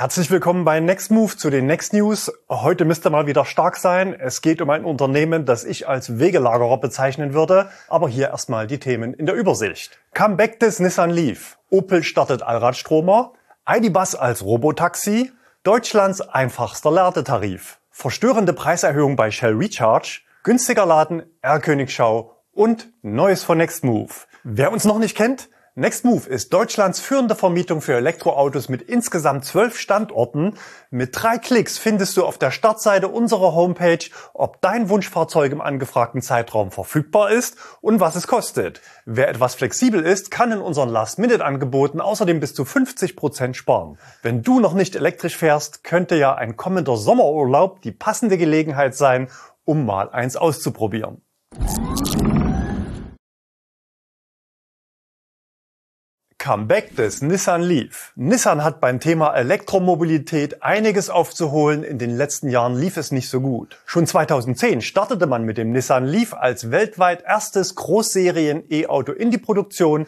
Herzlich willkommen bei Next Move zu den Next News. Heute müsst ihr mal wieder stark sein. Es geht um ein Unternehmen, das ich als Wegelagerer bezeichnen würde. Aber hier erstmal die Themen in der Übersicht. Comeback des Nissan Leaf. Opel startet Allradstromer. ID.Buzz als Robotaxi. Deutschlands einfachster Ladetarif. Verstörende Preiserhöhung bei Shell Recharge. Günstiger Laden, R-Königschau und Neues von Next Move. Wer uns noch nicht kennt: Next Move ist Deutschlands führende Vermietung für Elektroautos mit insgesamt 12 Standorten. Mit 3 Klicks findest du auf der Startseite unserer Homepage, ob dein Wunschfahrzeug im angefragten Zeitraum verfügbar ist und was es kostet. Wer etwas flexibel ist, kann in unseren Last-Minute-Angeboten außerdem bis zu 50% sparen. Wenn du noch nicht elektrisch fährst, könnte ja ein kommender Sommerurlaub die passende Gelegenheit sein, um mal eins auszuprobieren. Comeback des Nissan Leaf. Nissan hat beim Thema Elektromobilität einiges aufzuholen. In den letzten Jahren lief es nicht so gut. Schon 2010 startete man mit dem Nissan Leaf als weltweit erstes Großserien-E-Auto in die Produktion.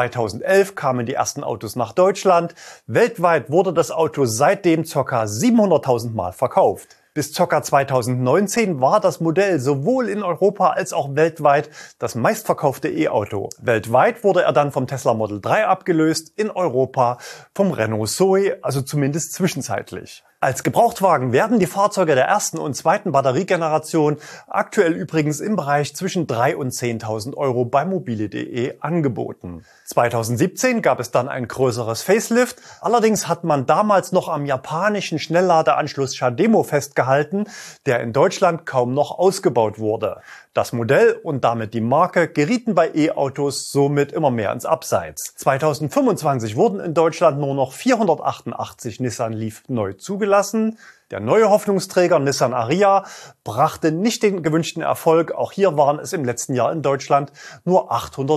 2011 kamen die ersten Autos nach Deutschland. Weltweit wurde das Auto seitdem ca. 700.000 Mal verkauft. Bis ca. 2019 war das Modell sowohl in Europa als auch weltweit das meistverkaufte E-Auto. Weltweit wurde er dann vom Tesla Model 3 abgelöst, in Europa vom Renault Zoe, also zumindest zwischenzeitlich. Als Gebrauchtwagen werden die Fahrzeuge der ersten und zweiten Batteriegeneration aktuell übrigens im Bereich zwischen 3.000 und 10.000 Euro bei mobile.de angeboten. 2017 gab es dann ein größeres Facelift. Allerdings hat man damals noch am japanischen Schnellladeanschluss CHAdeMO festgehalten, der in Deutschland kaum noch ausgebaut wurde. Das Modell und damit die Marke gerieten bei E-Autos somit immer mehr ins Abseits. 2025 wurden in Deutschland nur noch 488 Nissan Leaf neu zugelassen. Der neue Hoffnungsträger Nissan Ariya brachte nicht den gewünschten Erfolg. Auch hier waren es im letzten Jahr in Deutschland nur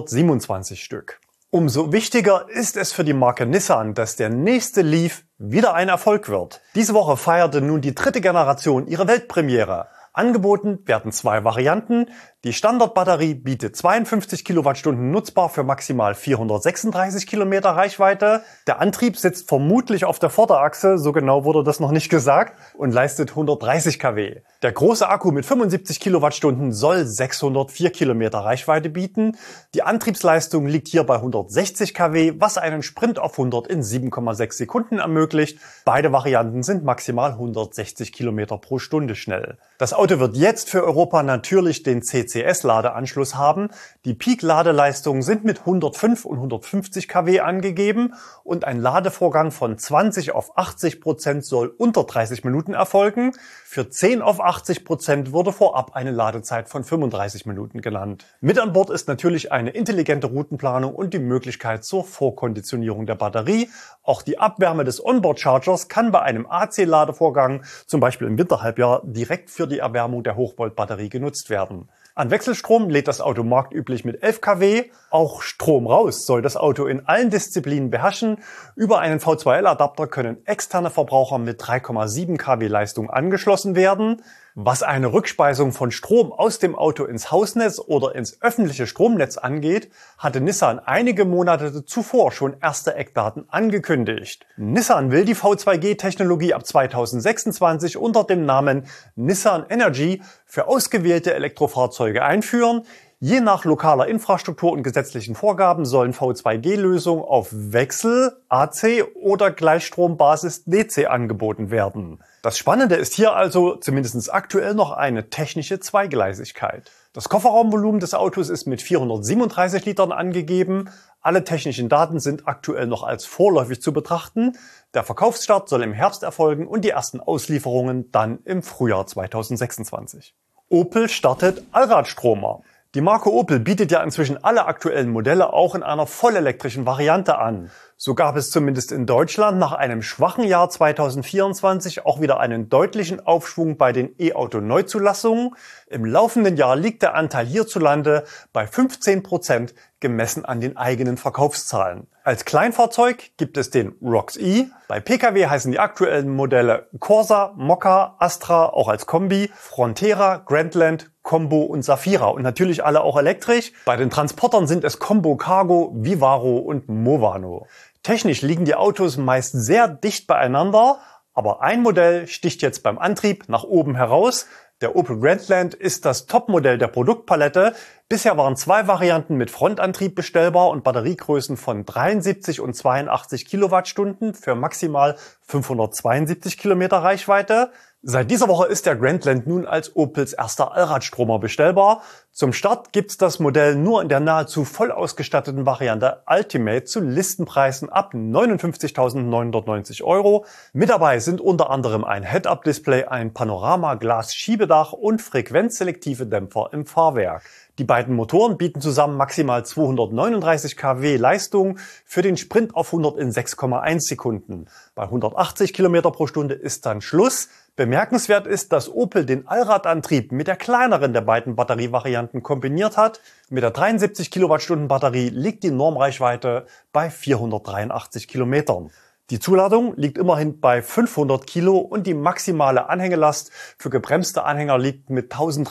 827 Stück. Umso wichtiger ist es für die Marke Nissan, dass der nächste Leaf wieder ein Erfolg wird. Diese Woche feierte nun die 3. Generation ihre Weltpremiere. Angeboten werden 2 Varianten. Die Standardbatterie bietet 52 Kilowattstunden nutzbar für maximal 436 Kilometer Reichweite. Der Antrieb sitzt vermutlich auf der Vorderachse, so genau wurde das noch nicht gesagt, und leistet 130 kW. Der große Akku mit 75 Kilowattstunden soll 604 Kilometer Reichweite bieten. Die Antriebsleistung liegt hier bei 160 kW, was einen Sprint auf 100 in 7,6 Sekunden ermöglicht. Beide Varianten sind maximal 160 Kilometer pro Stunde schnell. Das Auto wird jetzt für Europa natürlich den CCS-Ladeanschluss haben. Die Peak-Ladeleistungen sind mit 105 und 150 kW angegeben und ein Ladevorgang von 20 auf 80% soll unter 30 Minuten erfolgen. Für 10 auf 80% wurde vorab eine Ladezeit von 35 Minuten genannt. Mit an Bord ist natürlich eine intelligente Routenplanung und die Möglichkeit zur Vorkonditionierung der Batterie. Auch die Abwärme des Onboard-Chargers kann bei einem AC-Ladevorgang, zum Beispiel im Winterhalbjahr, direkt für die Erwärmung der Hochvolt-Batterie genutzt werden. An Wechselstrom lädt das Auto marktüblich mit 11 kW. Auch Strom raus soll das Auto in allen Disziplinen beherrschen. Über einen V2L-Adapter können externe Verbraucher mit 3,7 kW Leistung angeschlossen werden. Was eine Rückspeisung von Strom aus dem Auto ins Hausnetz oder ins öffentliche Stromnetz angeht, hatte Nissan einige Monate zuvor schon erste Eckdaten angekündigt. Nissan will die V2G-Technologie ab 2026 unter dem Namen Nissan Energy für ausgewählte Elektrofahrzeuge einführen. Je nach lokaler Infrastruktur und gesetzlichen Vorgaben sollen V2G-Lösungen auf Wechsel, AC oder Gleichstrombasis DC angeboten werden. Das Spannende ist hier also zumindest aktuell noch eine technische Zweigleisigkeit. Das Kofferraumvolumen des Autos ist mit 437 Litern angegeben. Alle technischen Daten sind aktuell noch als vorläufig zu betrachten. Der Verkaufsstart soll im Herbst erfolgen und die ersten Auslieferungen dann im Frühjahr 2026. Opel startet Allradstromer. Die Marke Opel bietet ja inzwischen alle aktuellen Modelle auch in einer vollelektrischen Variante an. So gab es zumindest in Deutschland nach einem schwachen Jahr 2024 auch wieder einen deutlichen Aufschwung bei den E-Auto-Neuzulassungen. Im laufenden Jahr liegt der Anteil hierzulande bei 15%, gemessen an den eigenen Verkaufszahlen. Als Kleinfahrzeug gibt es den Rox-e. Bei Pkw heißen die aktuellen Modelle Corsa, Mokka, Astra, auch als Kombi, Frontera, Grandland, Combo und Safira und natürlich alle auch elektrisch. Bei den Transportern sind es Combo Cargo, Vivaro und Movano. Technisch liegen die Autos meist sehr dicht beieinander, aber ein Modell sticht jetzt beim Antrieb nach oben heraus. Der Opel Grandland ist das Topmodell der Produktpalette. Bisher waren 2 Varianten mit Frontantrieb bestellbar und Batteriegrößen von 73 und 82 Kilowattstunden für maximal 572 Kilometer Reichweite. Seit dieser Woche ist der Grandland nun als Opels erster Allradstromer bestellbar. Zum Start gibt's das Modell nur in der nahezu voll ausgestatteten Variante Ultimate zu Listenpreisen ab 59.990 €. Mit dabei sind unter anderem ein Head-Up-Display, ein Panorama-Glas-Schiebedach und frequenzselektive Dämpfer im Fahrwerk. Die beiden Motoren bieten zusammen maximal 239 kW Leistung für den Sprint auf 100 in 6,1 Sekunden. Bei 180 Kilometer pro Stunde ist dann Schluss. Bemerkenswert ist, dass Opel den Allradantrieb mit der kleineren der beiden Batterievarianten kombiniert hat. Mit der 73 Kilowattstunden Batterie liegt die Normreichweite bei 483 Kilometern. Die Zuladung liegt immerhin bei 500 Kilo und die maximale Anhängelast für gebremste Anhänger liegt mit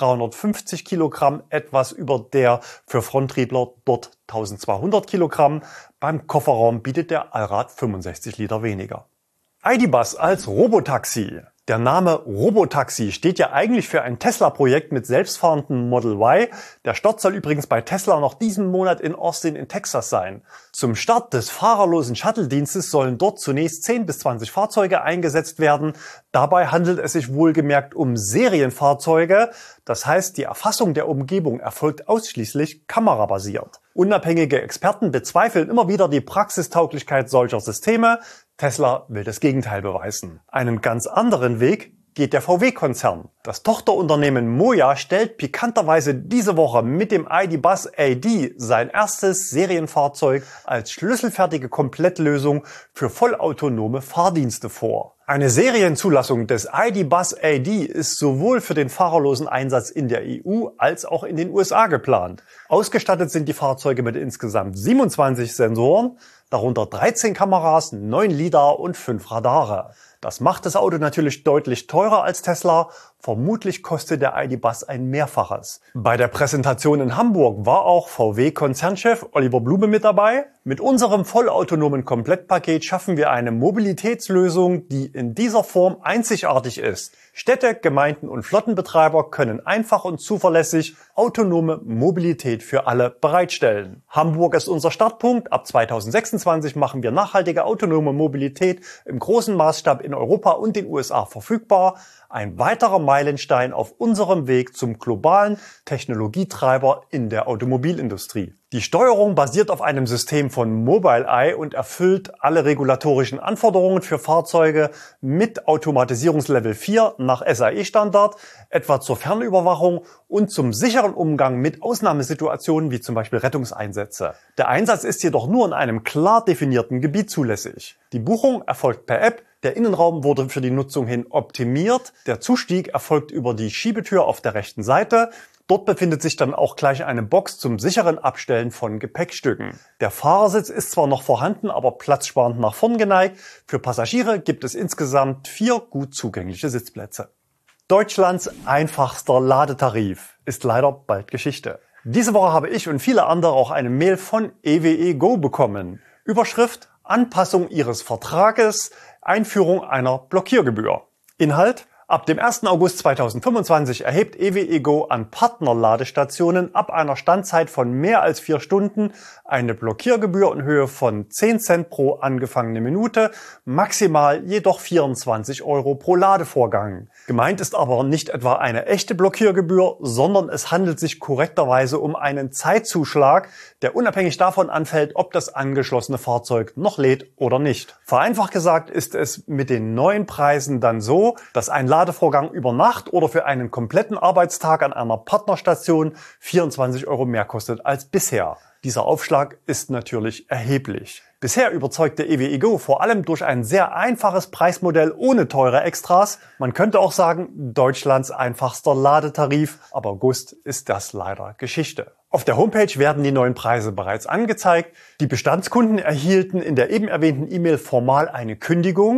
1350 Kilogramm etwas über der für Fronttriebler dort 1200 Kilogramm. Beim Kofferraum bietet der Allrad 65 Liter weniger. ID.Buzz als Robotaxi. Der Name Robotaxi steht ja eigentlich für ein Tesla-Projekt mit selbstfahrendem Model Y. Der Start soll übrigens bei Tesla noch diesen Monat in Austin in Texas sein. Zum Start des fahrerlosen Shuttle-Dienstes sollen dort zunächst 10 bis 20 Fahrzeuge eingesetzt werden. Dabei handelt es sich wohlgemerkt um Serienfahrzeuge. Das heißt, die Erfassung der Umgebung erfolgt ausschließlich kamerabasiert. Unabhängige Experten bezweifeln immer wieder die Praxistauglichkeit solcher Systeme. Tesla will das Gegenteil beweisen. Einen ganz anderen Weg geht der VW-Konzern. Das Tochterunternehmen MOIA stellt pikanterweise diese Woche mit dem ID.Buzz AD sein erstes Serienfahrzeug als schlüsselfertige Komplettlösung für vollautonome Fahrdienste vor. Eine Serienzulassung des ID.Buzz AD ist sowohl für den fahrerlosen Einsatz in der EU als auch in den USA geplant. Ausgestattet sind die Fahrzeuge mit insgesamt 27 Sensoren, darunter 13 Kameras, 9 LiDAR und 5 Radare. Das macht das Auto natürlich deutlich teurer als Tesla. Vermutlich kostet der ID.Buzz ein Mehrfaches. Bei der Präsentation in Hamburg war auch VW-Konzernchef Oliver Blume mit dabei. Mit unserem vollautonomen Komplettpaket schaffen wir eine Mobilitätslösung, die in dieser Form einzigartig ist. Städte, Gemeinden und Flottenbetreiber können einfach und zuverlässig autonome Mobilität für alle bereitstellen. Hamburg ist unser Startpunkt. Ab 2026 machen wir nachhaltige autonome Mobilität im großen Maßstab in Europa und den USA verfügbar. Ein weiterer Meilenstein auf unserem Weg zum globalen Technologietreiber in der Automobilindustrie. Die Steuerung basiert auf einem System von Mobileye und erfüllt alle regulatorischen Anforderungen für Fahrzeuge mit Automatisierungslevel 4 nach SAE-Standard, etwa zur Fernüberwachung und zum sicheren Umgang mit Ausnahmesituationen wie zum Beispiel Rettungseinsätze. Der Einsatz ist jedoch nur in einem klar definierten Gebiet zulässig. Die Buchung erfolgt per App. Der Innenraum wurde für die Nutzung hin optimiert. Der Zustieg erfolgt über die Schiebetür auf der rechten Seite. Dort befindet sich dann auch gleich eine Box zum sicheren Abstellen von Gepäckstücken. Der Fahrersitz ist zwar noch vorhanden, aber platzsparend nach vorn geneigt. Für Passagiere gibt es insgesamt 4 gut zugängliche Sitzplätze. Deutschlands einfachster Ladetarif ist leider bald Geschichte. Diese Woche habe ich und viele andere auch eine Mail von EWE Go bekommen. Überschrift: Anpassung Ihres Vertrages, Einführung einer Blockiergebühr. Inhalt: Ab dem 1. August 2025 erhebt EWE Go an Partnerladestationen ab einer Standzeit von mehr als 4 Stunden eine Blockiergebühr in Höhe von 10 Cent pro angefangene Minute, maximal jedoch 24 € pro Ladevorgang. Gemeint ist aber nicht etwa eine echte Blockiergebühr, sondern es handelt sich korrekterweise um einen Zeitzuschlag, der unabhängig davon anfällt, ob das angeschlossene Fahrzeug noch lädt oder nicht. Vereinfacht gesagt ist es mit den neuen Preisen dann so, dass ein Ladevorgang über Nacht oder für einen kompletten Arbeitstag an einer Partnerstation 24 € mehr kostet als bisher. Dieser Aufschlag ist natürlich erheblich. Bisher überzeugte EWE Go vor allem durch ein sehr einfaches Preismodell ohne teure Extras. Man könnte auch sagen, Deutschlands einfachster Ladetarif. Ab August ist das leider Geschichte. Auf der Homepage werden die neuen Preise bereits angezeigt. Die Bestandskunden erhielten in der eben erwähnten E-Mail formal eine Kündigung.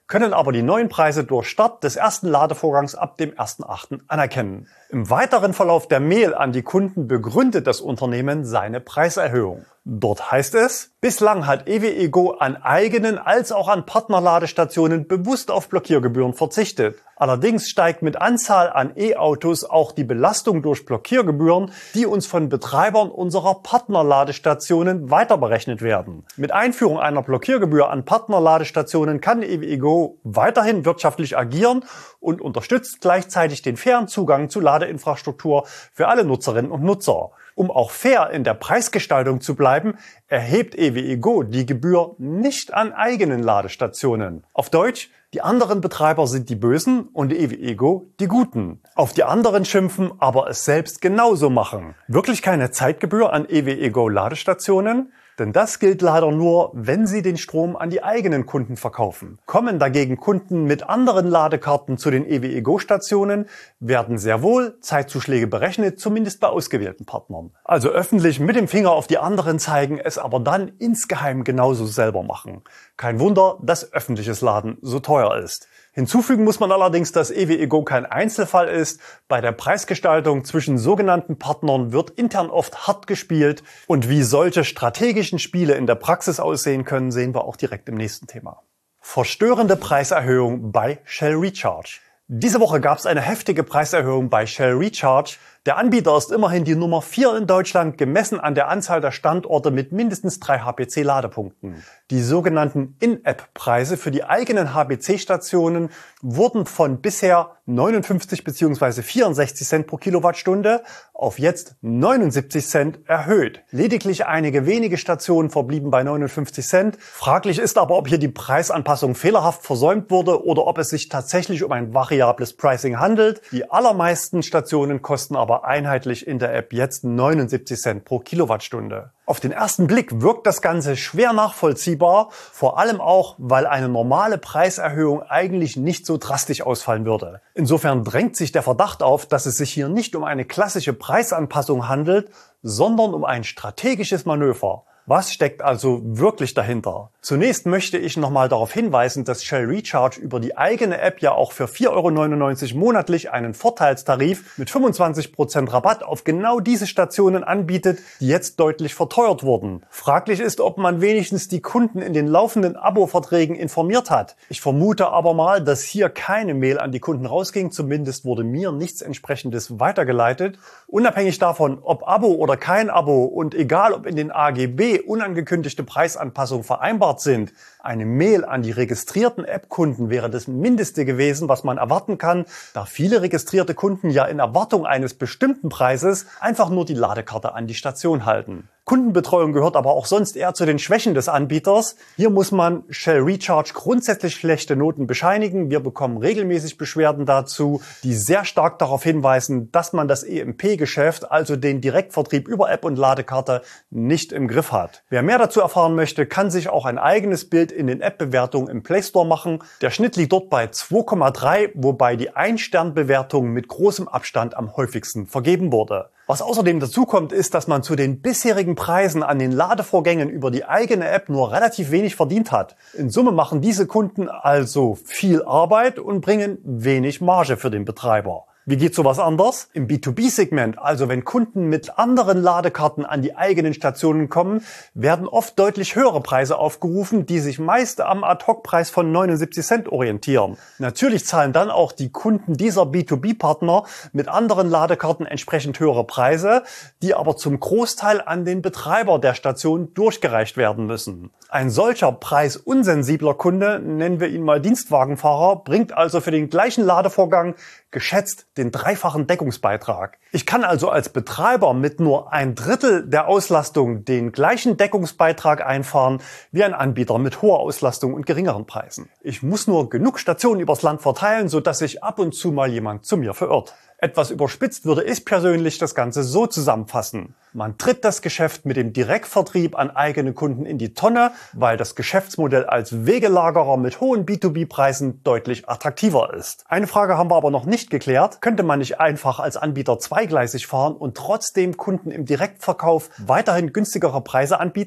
können aber die neuen Preise durch Start des ersten Ladevorgangs ab dem 1.8. anerkennen. Im weiteren Verlauf der Mail an die Kunden begründet das Unternehmen seine Preiserhöhung. Dort heißt es, bislang hat EWE Go an eigenen als auch an Partnerladestationen bewusst auf Blockiergebühren verzichtet. Allerdings steigt mit Anzahl an E-Autos auch die Belastung durch Blockiergebühren, die uns von Betreibern unserer Partnerladestationen weiter berechnet werden. Mit Einführung einer Blockiergebühr an Partnerladestationen kann EWE Go weiterhin wirtschaftlich agieren und unterstützt gleichzeitig den fairen Zugang zu Ladeinfrastruktur für alle Nutzerinnen und Nutzer. Um auch fair in der Preisgestaltung zu bleiben, erhebt EWE Go die Gebühr nicht an eigenen Ladestationen. Auf Deutsch, die anderen Betreiber sind die Bösen und EWE Go die Guten. Auf die anderen schimpfen, aber es selbst genauso machen. Wirklich keine Zeitgebühr an EWE Go Ladestationen? Denn das gilt leider nur, wenn Sie den Strom an die eigenen Kunden verkaufen. Kommen dagegen Kunden mit anderen Ladekarten zu den EWE Go Stationen, werden sehr wohl Zeitzuschläge berechnet, zumindest bei ausgewählten Partnern. Also öffentlich mit dem Finger auf die anderen zeigen, es aber dann insgeheim genauso selber machen. Kein Wunder, dass öffentliches Laden so teuer ist. Hinzufügen muss man allerdings, dass EWE Go kein Einzelfall ist. Bei der Preisgestaltung zwischen sogenannten Partnern wird intern oft hart gespielt. Und wie solche strategischen Spiele in der Praxis aussehen können, sehen wir auch direkt im nächsten Thema. Verstörende Preiserhöhung bei Shell Recharge. Diese Woche gab es eine heftige Preiserhöhung bei Shell Recharge. Der Anbieter ist immerhin die Nummer 4 in Deutschland, gemessen an der Anzahl der Standorte mit mindestens 3 HPC-Ladepunkten. Die sogenannten In-App-Preise für die eigenen HPC-Stationen wurden von bisher 59 bzw. 64 Cent pro Kilowattstunde auf jetzt 79 Cent erhöht. Lediglich einige wenige Stationen verblieben bei 59 Cent. Fraglich ist aber, ob hier die Preisanpassung fehlerhaft versäumt wurde oder ob es sich tatsächlich um ein variables Pricing handelt. Die allermeisten Stationen kosten aber einheitlich in der App jetzt 79 Cent pro Kilowattstunde. Auf den ersten Blick wirkt das Ganze schwer nachvollziehbar, vor allem auch, weil eine normale Preiserhöhung eigentlich nicht so drastisch ausfallen würde. Insofern drängt sich der Verdacht auf, dass es sich hier nicht um eine klassische Preisanpassung handelt, sondern um ein strategisches Manöver. Was steckt also wirklich dahinter? Zunächst möchte ich nochmal darauf hinweisen, dass Shell Recharge über die eigene App ja auch für 4,99 € monatlich einen Vorteilstarif mit 25% Rabatt auf genau diese Stationen anbietet, die jetzt deutlich verteuert wurden. Fraglich ist, ob man wenigstens die Kunden in den laufenden Abo-Verträgen informiert hat. Ich vermute aber mal, dass hier keine Mail an die Kunden rausging, zumindest wurde mir nichts Entsprechendes weitergeleitet. Unabhängig davon, ob Abo oder kein Abo und egal ob in den AGB unangekündigte Preisanpassungen vereinbart sind, eine Mail an die registrierten App-Kunden wäre das Mindeste gewesen, was man erwarten kann, da viele registrierte Kunden ja in Erwartung eines bestimmten Preises einfach nur die Ladekarte an die Station halten. Kundenbetreuung gehört aber auch sonst eher zu den Schwächen des Anbieters. Hier muss man Shell Recharge grundsätzlich schlechte Noten bescheinigen. Wir bekommen regelmäßig Beschwerden dazu, die sehr stark darauf hinweisen, dass man das EMP-Geschäft, also den Direktvertrieb über App und Ladekarte, nicht im Griff hat. Wer mehr dazu erfahren möchte, kann sich auch ein eigenes Bild in den App-Bewertungen im Play Store machen. Der Schnitt liegt dort bei 2,3, wobei die 1-Stern-Bewertung mit großem Abstand am häufigsten vergeben wurde. Was außerdem dazu kommt, ist, dass man zu den bisherigen Preisen an den Ladevorgängen über die eigene App nur relativ wenig verdient hat. In Summe machen diese Kunden also viel Arbeit und bringen wenig Marge für den Betreiber. Wie geht sowas anders? Im B2B-Segment, also wenn Kunden mit anderen Ladekarten an die eigenen Stationen kommen, werden oft deutlich höhere Preise aufgerufen, die sich meist am Ad-Hoc-Preis von 79 Cent orientieren. Natürlich zahlen dann auch die Kunden dieser B2B-Partner mit anderen Ladekarten entsprechend höhere Preise, die aber zum Großteil an den Betreiber der Station durchgereicht werden müssen. Ein solcher preisunsensibler Kunde, nennen wir ihn mal Dienstwagenfahrer, bringt also für den gleichen Ladevorgang geschätzt den 3-fachen Deckungsbeitrag. Ich kann also als Betreiber mit nur 1/3 der Auslastung den gleichen Deckungsbeitrag einfahren wie ein Anbieter mit hoher Auslastung und geringeren Preisen. Ich muss nur genug Stationen übers Land verteilen, sodass sich ab und zu mal jemand zu mir verirrt. Etwas überspitzt würde ich persönlich das Ganze so zusammenfassen. Man tritt das Geschäft mit dem Direktvertrieb an eigene Kunden in die Tonne, weil das Geschäftsmodell als Wegelagerer mit hohen B2B-Preisen deutlich attraktiver ist. Eine Frage haben wir aber noch nicht geklärt. Könnte man nicht einfach als Anbieter zweigleisig fahren und trotzdem Kunden im Direktverkauf weiterhin günstigere Preise anbieten?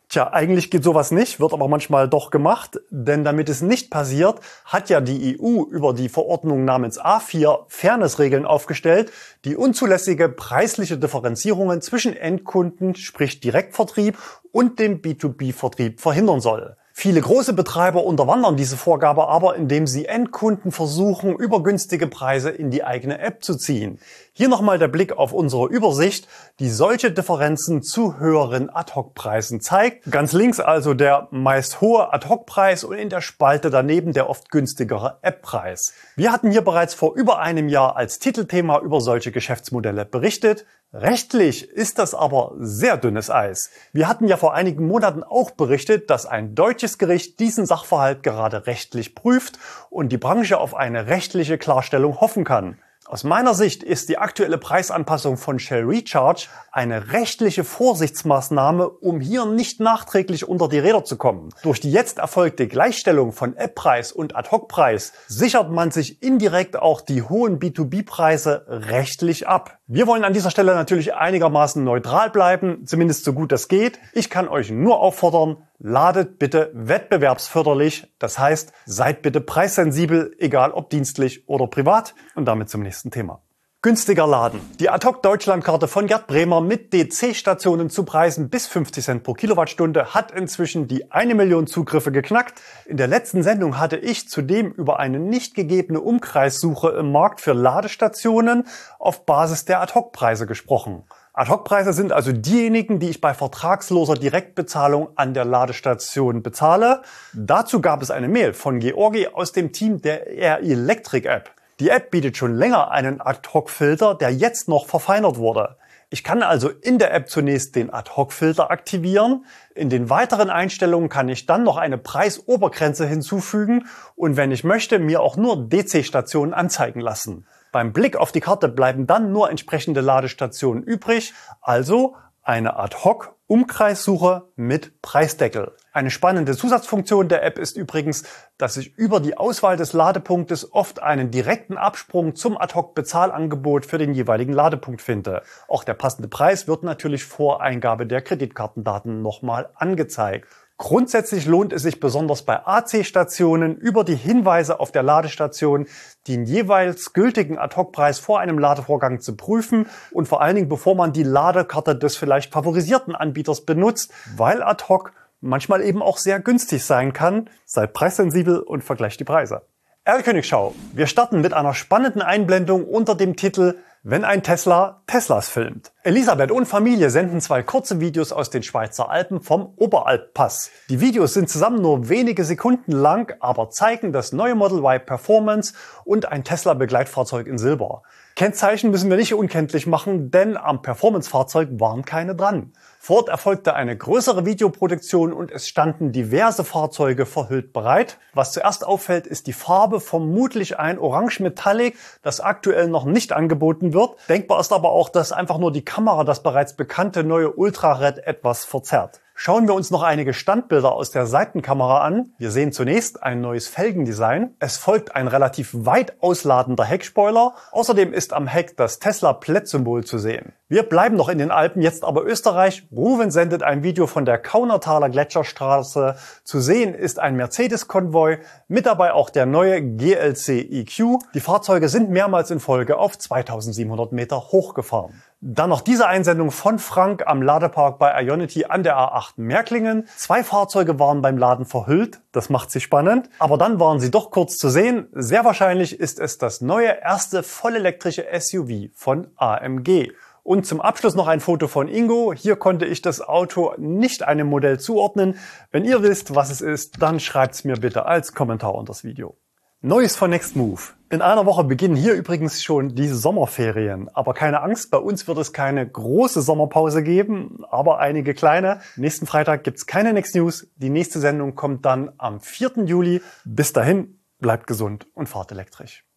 Tja, eigentlich geht sowas nicht, wird aber manchmal doch gemacht, denn damit es nicht passiert, hat ja die EU über die Verordnung namens A4 Fairness-Regeln aufgestellt, die unzulässige preisliche Differenzierungen zwischen Endkunden, sprich Direktvertrieb, und dem B2B-Vertrieb verhindern soll. Viele große Betreiber unterwandern diese Vorgabe aber, indem sie Endkunden versuchen, über günstige Preise in die eigene App zu ziehen. Hier nochmal der Blick auf unsere Übersicht, die solche Differenzen zu höheren Ad-Hoc-Preisen zeigt. Ganz links also der meist hohe Ad-Hoc-Preis und in der Spalte daneben der oft günstigere App-Preis. Wir hatten hier bereits vor über einem Jahr als Titelthema über solche Geschäftsmodelle berichtet. Rechtlich ist das aber sehr dünnes Eis. Wir hatten ja vor einigen Monaten auch berichtet, dass ein deutsches Gericht diesen Sachverhalt gerade rechtlich prüft und die Branche auf eine rechtliche Klarstellung hoffen kann. Aus meiner Sicht ist die aktuelle Preisanpassung von Shell Recharge eine rechtliche Vorsichtsmaßnahme, um hier nicht nachträglich unter die Räder zu kommen. Durch die jetzt erfolgte Gleichstellung von App-Preis und Ad-Hoc-Preis sichert man sich indirekt auch die hohen B2B-Preise rechtlich ab. Wir wollen an dieser Stelle natürlich einigermaßen neutral bleiben, zumindest so gut es geht. Ich kann euch nur auffordern, ladet bitte wettbewerbsförderlich, das heißt, seid bitte preissensibel, egal ob dienstlich oder privat. Und damit zum nächsten Thema. Günstiger Laden. Die Ad-Hoc-Deutschlandkarte von Gerd Bremer mit DC-Stationen zu Preisen bis 50 Cent pro Kilowattstunde hat inzwischen die 1 Million Zugriffe geknackt. In der letzten Sendung hatte ich zudem über eine nicht gegebene Umkreissuche im Markt für Ladestationen auf Basis der Ad-Hoc-Preise gesprochen. Ad-Hoc-Preise sind also diejenigen, die ich bei vertragsloser Direktbezahlung an der Ladestation bezahle. Dazu gab es eine Mail von Georgi aus dem Team der R-Electric-App. Die App bietet schon länger einen Ad-Hoc-Filter, der jetzt noch verfeinert wurde. Ich kann also in der App zunächst den Ad-Hoc-Filter aktivieren. In den weiteren Einstellungen kann ich dann noch eine Preisobergrenze hinzufügen und wenn ich möchte, mir auch nur DC-Stationen anzeigen lassen. Beim Blick auf die Karte bleiben dann nur entsprechende Ladestationen übrig, also eine Ad-Hoc-Umkreissuche mit Preisdeckel. Eine spannende Zusatzfunktion der App ist übrigens, dass ich über die Auswahl des Ladepunktes oft einen direkten Absprung zum Ad-Hoc-Bezahlangebot für den jeweiligen Ladepunkt finde. Auch der passende Preis wird natürlich vor Eingabe der Kreditkartendaten nochmal angezeigt. Grundsätzlich lohnt es sich besonders bei AC-Stationen über die Hinweise auf der Ladestation den jeweils gültigen Ad-Hoc-Preis vor einem Ladevorgang zu prüfen und vor allen Dingen bevor man die Ladekarte des vielleicht favorisierten Anbieters benutzt, weil Ad-Hoc manchmal eben auch sehr günstig sein kann. Seid preissensibel und vergleicht die Preise. R-Königschau. Wir starten mit einer spannenden Einblendung unter dem Titel Wenn ein Tesla Teslas filmt. Elisabeth und Familie senden 2 kurze Videos aus den Schweizer Alpen vom Oberalppass. Die Videos sind zusammen nur wenige Sekunden lang, aber zeigen das neue Model Y Performance und ein Tesla-Begleitfahrzeug in Silber. Kennzeichen müssen wir nicht unkenntlich machen, denn am Performance-Fahrzeug waren keine dran. Vor Ort erfolgte eine größere Videoproduktion und es standen diverse Fahrzeuge verhüllt bereit. Was zuerst auffällt, ist die Farbe, vermutlich ein Orange Metallic, das aktuell noch nicht angeboten wird. Denkbar ist aber auch, dass einfach nur die Kamera das bereits bekannte neue Ultra Red etwas verzerrt. Schauen wir uns noch einige Standbilder aus der Seitenkamera an. Wir sehen zunächst ein neues Felgendesign. Es folgt ein relativ weit ausladender Heckspoiler. Außerdem ist am Heck das Tesla-Plätt-Symbol zu sehen. Wir bleiben noch in den Alpen, jetzt aber Österreich. Ruven sendet ein Video von der Kaunertaler Gletscherstraße. Zu sehen ist ein Mercedes-Konvoi, mit dabei auch der neue GLC EQ. Die Fahrzeuge sind mehrmals in Folge auf 2700 Meter hochgefahren. Dann noch diese Einsendung von Frank am Ladepark bei Ionity an der A8 Märklingen. 2 Fahrzeuge waren beim Laden verhüllt, das macht sie spannend, aber dann waren sie doch kurz zu sehen. Sehr wahrscheinlich ist es das neue erste vollelektrische SUV von AMG. Und zum Abschluss noch ein Foto von Ingo. Hier konnte ich das Auto nicht einem Modell zuordnen. Wenn ihr wisst, was es ist, dann schreibt's mir bitte als Kommentar unter das Video. Neues von Nextmove. In einer Woche beginnen hier übrigens schon die Sommerferien. Aber keine Angst, bei uns wird es keine große Sommerpause geben, aber einige kleine. Nächsten Freitag gibt's keine Next News. Die nächste Sendung kommt dann am 4. Juli. Bis dahin, bleibt gesund und fahrt elektrisch.